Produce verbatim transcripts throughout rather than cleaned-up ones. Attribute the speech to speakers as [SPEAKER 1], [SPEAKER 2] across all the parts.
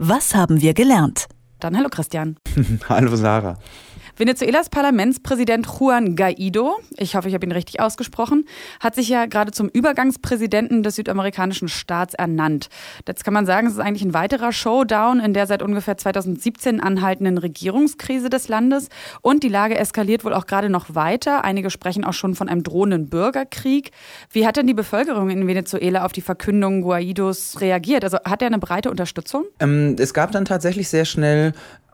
[SPEAKER 1] Was haben wir gelernt?
[SPEAKER 2] Dann hallo Christian.
[SPEAKER 3] Hallo Sarah.
[SPEAKER 2] Venezuelas Parlamentspräsident Juan Guaido, ich hoffe, ich habe ihn richtig ausgesprochen, hat sich ja gerade zum Übergangspräsidenten des südamerikanischen Staats ernannt. Jetzt kann man sagen, es ist eigentlich ein weiterer Showdown in der seit ungefähr zweitausendsiebzehn anhaltenden Regierungskrise des Landes. Und die Lage eskaliert wohl auch gerade noch weiter. Einige sprechen auch schon von einem drohenden Bürgerkrieg. Wie hat denn die Bevölkerung in Venezuela auf die Verkündung Guaidos reagiert? Also hat er eine breite Unterstützung?
[SPEAKER 3] Ähm, es gab dann tatsächlich sehr schnell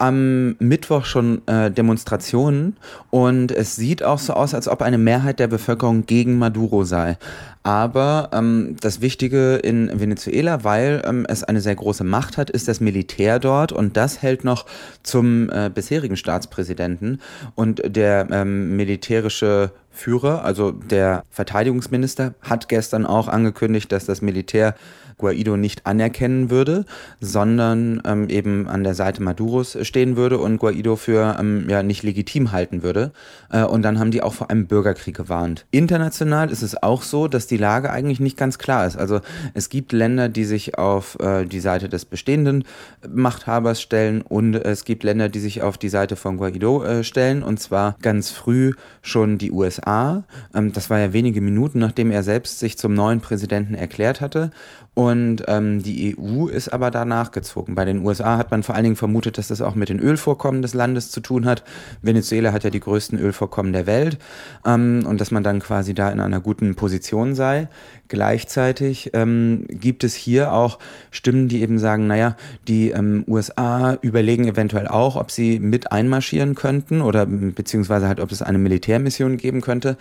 [SPEAKER 3] am Mittwoch schon äh, Demonstrationen und es sieht auch so aus, als ob eine Mehrheit der Bevölkerung gegen Maduro sei. Aber ähm, das Wichtige in Venezuela, weil ähm, es eine sehr große Macht hat, ist das Militär dort und das hält noch zum äh, bisherigen Staatspräsidenten und der ähm, militärische Führer, also der Verteidigungsminister, hat gestern auch angekündigt, dass das Militär Guaido nicht anerkennen würde, sondern ähm, eben an der Seite Maduros stehen würde und Guaido für ähm, ja nicht legitim halten würde. Äh, und dann haben die auch vor einem Bürgerkrieg gewarnt. International ist es auch so, dass die Lage eigentlich nicht ganz klar ist. Also es gibt Länder, die sich auf äh, die Seite des bestehenden Machthabers stellen und es gibt Länder, die sich auf die Seite von Guaido äh, stellen und zwar ganz früh schon die U S A. Ähm, das war ja wenige Minuten, nachdem er selbst sich zum neuen Präsidenten erklärt hatte. Und ähm, die E U ist aber da nachgezogen. Bei den U S A hat man vor allen Dingen vermutet, dass das auch mit den Ölvorkommen des Landes zu tun hat. Venezuela hat ja die größten Ölvorkommen der Welt ähm, und dass man dann quasi da in einer guten Position sei. Gleichzeitig ähm, gibt es hier auch Stimmen, die eben sagen, naja, die ähm, U S A überlegen eventuell auch, ob sie mit einmarschieren könnten oder beziehungsweise halt, ob es eine Militärmission geben könnte.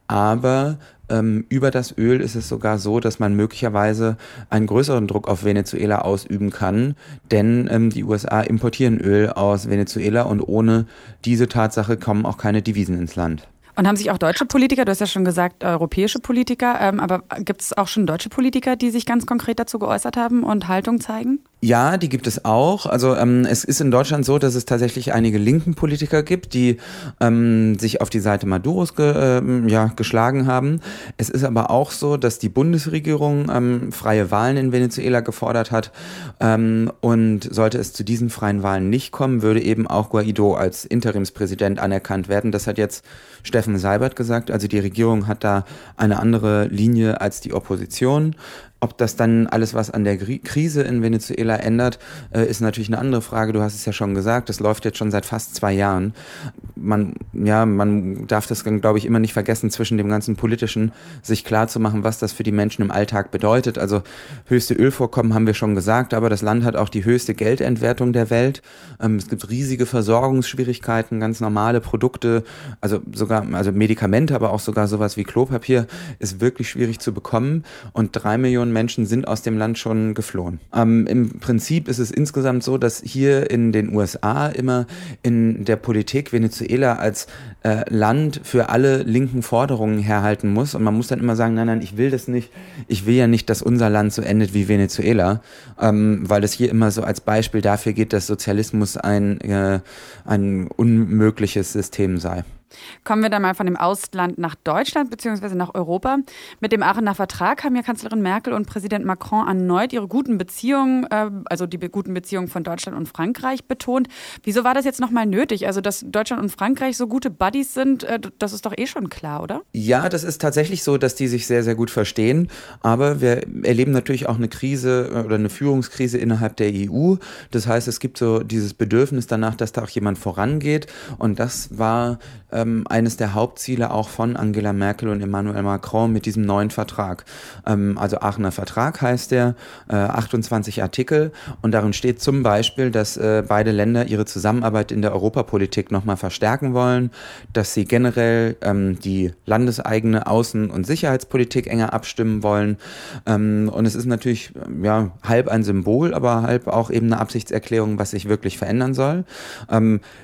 [SPEAKER 3] Aber ähm, über das Öl ist es sogar so, dass man möglicherweise einen größeren Druck auf Venezuela ausüben kann, denn ähm, die U S A importieren Öl aus Venezuela und ohne diese Tatsache kommen auch keine Devisen ins Land.
[SPEAKER 2] Und haben sich auch deutsche Politiker, du hast ja schon gesagt, europäische Politiker, ähm, aber gibt es auch schon deutsche Politiker, die sich ganz konkret dazu geäußert haben und Haltung zeigen?
[SPEAKER 3] Ja, die gibt es auch. Also ähm, es ist in Deutschland so, dass es tatsächlich einige linken Politiker gibt, die ähm, sich auf die Seite Maduros ge, ähm, ja, geschlagen haben. Es ist aber auch so, dass die Bundesregierung ähm, freie Wahlen in Venezuela gefordert hat. Ähm, und sollte es zu diesen freien Wahlen nicht kommen, würde eben auch Guaido als Interimspräsident anerkannt werden. Das hat jetzt Steffen Seibert gesagt. Also die Regierung hat da eine andere Linie als die Opposition. Ob das dann alles, was an der Krise in Venezuela ändert, ist natürlich eine andere Frage. Du hast es ja schon gesagt, das läuft jetzt schon seit fast zwei Jahren. Man, ja, man darf das, glaube ich, immer nicht vergessen, zwischen dem ganzen Politischen sich klar zu machen, was das für die Menschen im Alltag bedeutet. Also höchste Ölvorkommen haben wir schon gesagt, aber das Land hat auch die höchste Geldentwertung der Welt. Es gibt riesige Versorgungsschwierigkeiten, ganz normale Produkte, also sogar, also Medikamente, aber auch sogar sowas wie Klopapier ist wirklich schwierig zu bekommen und drei Millionen Menschen sind aus dem Land schon geflohen. Ähm, im Prinzip ist es insgesamt so, dass hier in den U S A immer in der Politik Venezuela als äh, Land für alle linken Forderungen herhalten muss und man muss dann immer sagen, nein, nein, ich will das nicht, ich will ja nicht, dass unser Land so endet wie Venezuela, ähm, weil es hier immer so als Beispiel dafür geht, dass Sozialismus ein, äh, ein unmögliches System sei.
[SPEAKER 2] Kommen wir dann mal von dem Ausland nach Deutschland bzw. nach Europa. Mit dem Aachener Vertrag haben ja Kanzlerin Merkel und Präsident Macron erneut ihre guten Beziehungen, also die guten Beziehungen von Deutschland und Frankreich betont. Wieso war das jetzt nochmal nötig? Also, dass Deutschland und Frankreich so gute Buddies sind, das ist doch eh schon klar, oder?
[SPEAKER 3] Ja, das ist tatsächlich so, dass die sich sehr, sehr gut verstehen. Aber wir erleben natürlich auch eine Krise oder eine Führungskrise innerhalb der E U. Das heißt, es gibt so dieses Bedürfnis danach, dass da auch jemand vorangeht. Und das war ähm, eines der Hauptziele auch von Angela Merkel und Emmanuel Macron mit diesem neuen Vertrag. Ähm, also Aachener Vertrag heißt der, äh, achtundzwanzig Artikel und darin steht zum Beispiel, dass äh, beide Länder ihre Zusammenarbeit in der Europapolitik nochmal verstärken wollen, dass sie generell ähm, die landeseigene Außen- und Sicherheitspolitik enger abstimmen wollen. Ähm, und es ist natürlich ja halb ein Symbol, aber halb auch eben eine Absichtserklärung, was sich wirklich verändern soll. Ähm,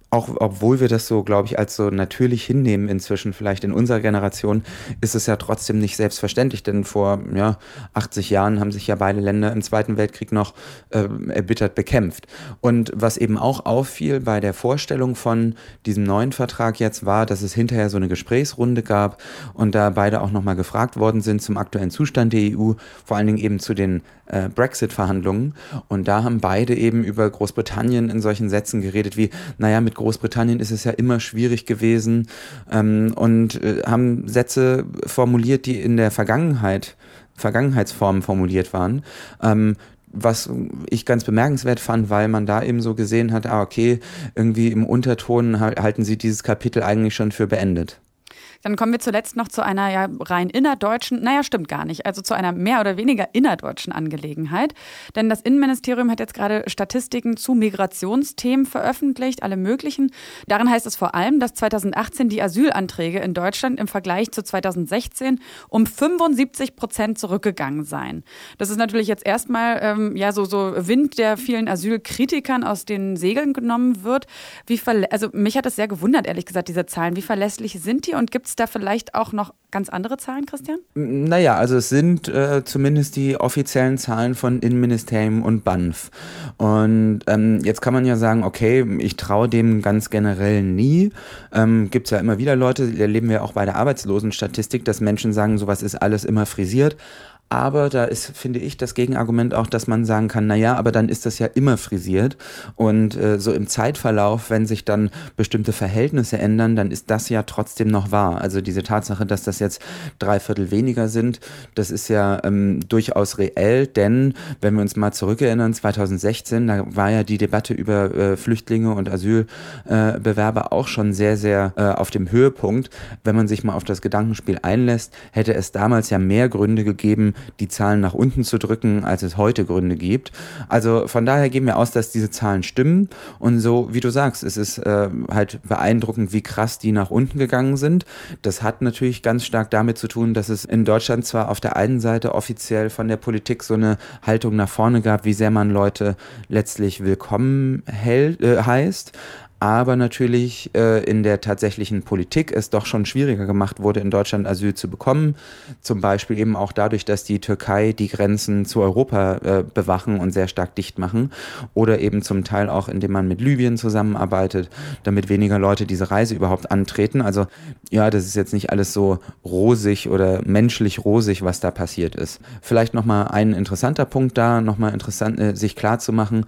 [SPEAKER 3] auch obwohl wir das so, glaube ich, als so natürlich hinnehmen inzwischen, vielleicht in unserer Generation, ist es ja trotzdem nicht selbstverständlich, denn vor ja, achtzig Jahren haben sich ja beide Länder im Zweiten Weltkrieg noch äh, erbittert bekämpft. Und was eben auch auffiel bei der Vorstellung von diesem neuen Vertrag jetzt war, dass es hinterher so eine Gesprächsrunde gab und da beide auch nochmal gefragt worden sind zum aktuellen Zustand der E U, vor allen Dingen eben zu den äh, Brexit-Verhandlungen. Und da haben beide eben über Großbritannien in solchen Sätzen geredet wie, naja, mit Großbritannien ist es ja immer schwierig gewesen ähm, und äh, haben Sätze formuliert, die in der Vergangenheit, Vergangenheitsformen formuliert waren, ähm, was ich ganz bemerkenswert fand, weil man da eben so gesehen hat, ah okay, irgendwie im Unterton halten sie dieses Kapitel eigentlich schon für beendet.
[SPEAKER 2] Dann kommen wir zuletzt noch zu einer ja rein innerdeutschen, naja, stimmt gar nicht, also zu einer mehr oder weniger innerdeutschen Angelegenheit. Denn das Innenministerium hat jetzt gerade Statistiken zu Migrationsthemen veröffentlicht, alle möglichen. Darin heißt es vor allem, dass zweitausendachtzehn die Asylanträge in Deutschland im Vergleich zu zweitausendsechzehn um fünfundsiebzig Prozent zurückgegangen seien. Das ist natürlich jetzt erstmal ähm, ja so, so Wind, der vielen Asylkritikern aus den Segeln genommen wird. Wie verlä- also mich hat das sehr gewundert, ehrlich gesagt, diese Zahlen. Wie verlässlich sind die und gibt es da vielleicht auch noch ganz andere Zahlen, Christian?
[SPEAKER 3] Naja, also es sind äh, zumindest die offiziellen Zahlen von Innenministerium und B A N F. Und ähm, jetzt kann man ja sagen, okay, ich traue dem ganz generell nie. Ähm, gibt es ja immer wieder Leute, erleben wir auch bei der Arbeitslosenstatistik, dass Menschen sagen, sowas ist alles immer frisiert. Aber da ist, finde ich, das Gegenargument auch, dass man sagen kann, naja, aber dann ist das ja immer frisiert. Und äh, so im Zeitverlauf, wenn sich dann bestimmte Verhältnisse ändern, dann ist das ja trotzdem noch wahr. Also diese Tatsache, dass das jetzt drei Viertel weniger sind, das ist ja ähm, durchaus reell, denn wenn wir uns mal zurückerinnern, zweitausendsechzehn, da war ja die Debatte über äh, Flüchtlinge und Asylbewerber äh, auch schon sehr, sehr äh, auf dem Höhepunkt. Wenn man sich mal auf das Gedankenspiel einlässt, hätte es damals ja mehr Gründe gegeben, die Zahlen nach unten zu drücken, als es heute Gründe gibt. Also von daher gehen wir aus, dass diese Zahlen stimmen. Und so, wie du sagst, es ist äh, halt beeindruckend, wie krass die nach unten gegangen sind. Das hat natürlich ganz stark damit zu tun, dass es in Deutschland zwar auf der einen Seite offiziell von der Politik so eine Haltung nach vorne gab, wie sehr man Leute letztlich willkommen hält, äh, heißt, aber natürlich äh, in der tatsächlichen Politik es doch schon schwieriger gemacht wurde, in Deutschland Asyl zu bekommen. Zum Beispiel eben auch dadurch, dass die Türkei die Grenzen zu Europa äh, bewachen und sehr stark dicht machen. Oder eben zum Teil auch, indem man mit Libyen zusammenarbeitet, damit weniger Leute diese Reise überhaupt antreten. Also ja, das ist jetzt nicht alles so rosig oder menschlich rosig, was da passiert ist. Vielleicht nochmal ein interessanter Punkt da, nochmal interessant, äh, sich klar zu machen,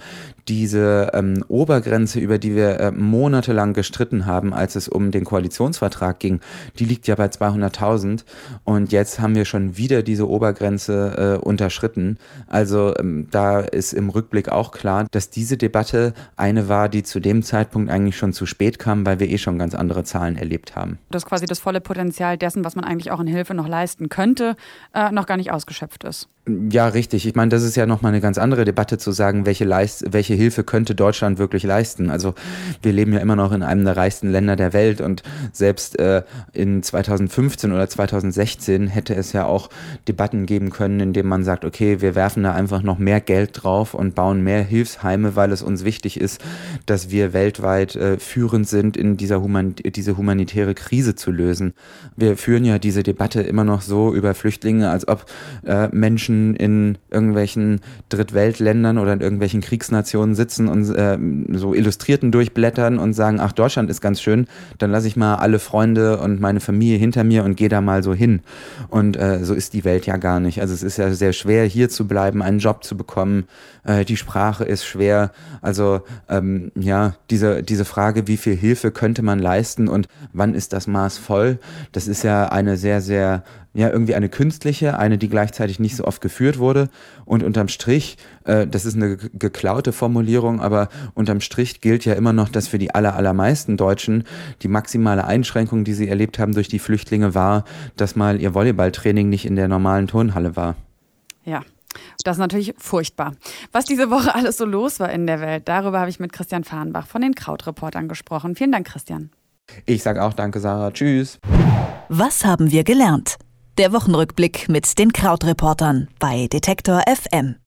[SPEAKER 3] diese ähm, Obergrenze, über die wir äh, monatelang gestritten haben, als es um den Koalitionsvertrag ging, die liegt ja bei zweihunderttausend und jetzt haben wir schon wieder diese Obergrenze äh, unterschritten. Also ähm, da ist im Rückblick auch klar, dass diese Debatte eine war, die zu dem Zeitpunkt eigentlich schon zu spät kam, weil wir eh schon ganz andere Zahlen erlebt haben.
[SPEAKER 2] Dass quasi das volle Potenzial dessen, was man eigentlich auch in Hilfe noch leisten könnte, äh, noch gar nicht ausgeschöpft ist.
[SPEAKER 3] Ja, richtig. Ich meine, das ist ja nochmal eine ganz andere Debatte zu sagen, welche, Leist- welche Hilfe könnte Deutschland wirklich leisten. Also wir leben ja immer noch in einem der reichsten Länder der Welt und selbst äh, in zweitausendfünfzehn oder zweitausendsechzehn hätte es ja auch Debatten geben können, in denen man sagt, okay, wir werfen da einfach noch mehr Geld drauf und bauen mehr Hilfsheime, weil es uns wichtig ist, dass wir weltweit äh, führend sind, in dieser Human- diese humanitäre Krise zu lösen. Wir führen ja diese Debatte immer noch so über Flüchtlinge, als ob äh, Menschen in irgendwelchen Drittweltländern oder in irgendwelchen Kriegsnationen sitzen und äh, so Illustrierten durchblättern und sagen, ach, Deutschland ist ganz schön, dann lasse ich mal alle Freunde und meine Familie hinter mir und gehe da mal so hin. Und äh, so ist die Welt ja gar nicht. Also es ist ja sehr schwer, hier zu bleiben, einen Job zu bekommen. Äh, die Sprache ist schwer. Also ähm, ja, diese, diese Frage, wie viel Hilfe könnte man leisten und wann ist das Maß voll, das ist ja eine sehr, sehr ja, irgendwie eine künstliche, eine, die gleichzeitig nicht so oft geführt wurde. Und unterm Strich, äh, das ist eine ge- geklaute Formulierung, aber unterm Strich gilt ja immer noch, dass für die aller, allermeisten Deutschen die maximale Einschränkung, die sie erlebt haben durch die Flüchtlinge, war, dass mal ihr Volleyballtraining nicht in der normalen Turnhalle war.
[SPEAKER 2] Ja. Das ist natürlich furchtbar. Was diese Woche alles so los war in der Welt, darüber habe ich mit Christian Fahrenbach von den Krautreportern gesprochen. Vielen Dank, Christian.
[SPEAKER 3] Ich sage auch danke, Sarah. Tschüss.
[SPEAKER 1] Was haben wir gelernt? Der Wochenrückblick mit den Krautreportern bei Detektor F M.